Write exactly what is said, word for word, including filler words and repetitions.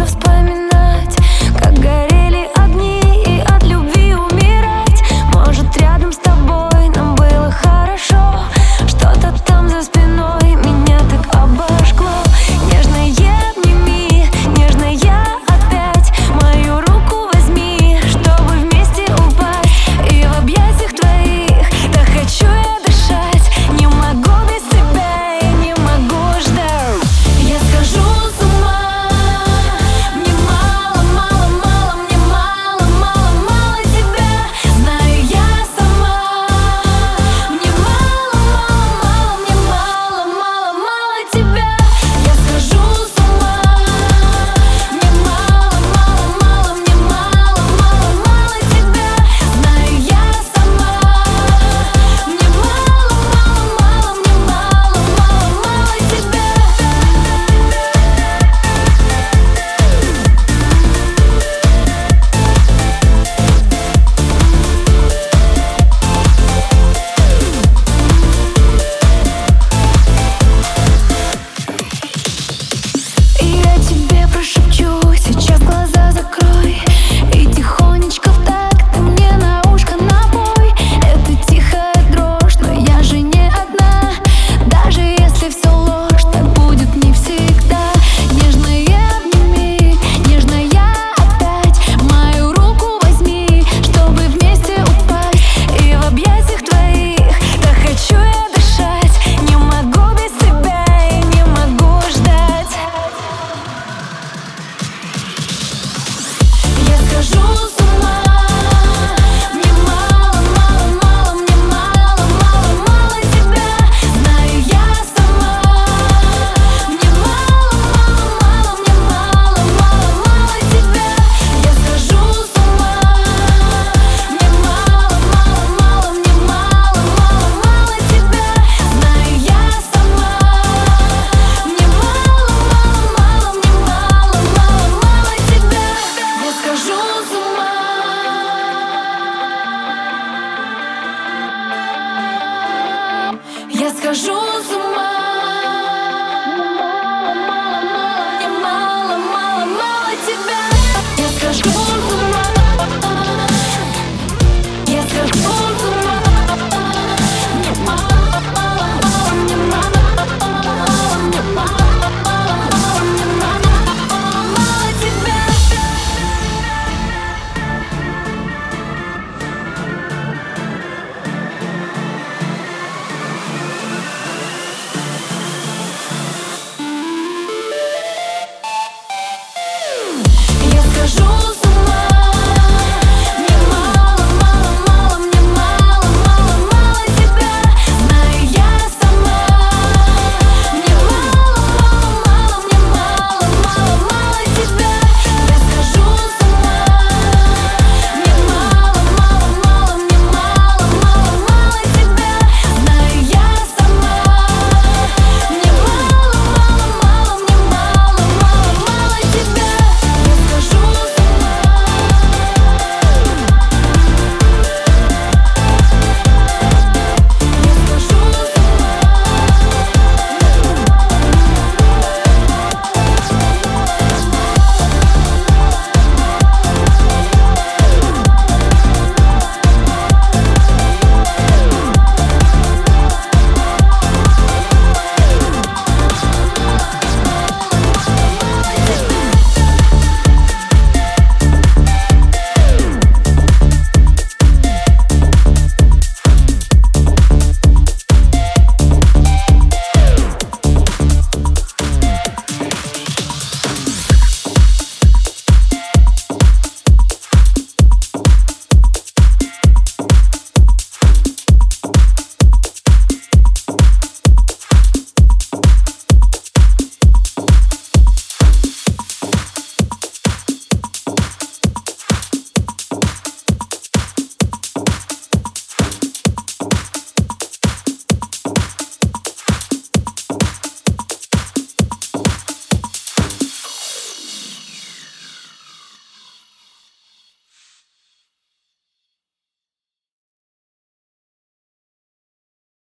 вспоминать, как горели огни, и от любви умирать. Может, рядом с тобой нам было хорошо, что-то там за спиной меня так обожгло. Нежно я обними, нежно я опять, мою руку возьми, чтобы вместе упасть. И в объятиях твоих так хочу я дышать. Не могу без тебя, я не могу ждать. Я схожу с ума, мне мало, мало, мало, мне мало, мало, мало тебя. Знаю я сама, мне мало, мало, мало, мне мало, мало, мало тебя. Я схожу с ума, мне мало, мало, мало, мне мало, мало, мало тебя. Знаю я сама, мне мало, мало, мало, мне мало, мало, мало тебя. И я тебе прошепчу, сейчас глаза закрой.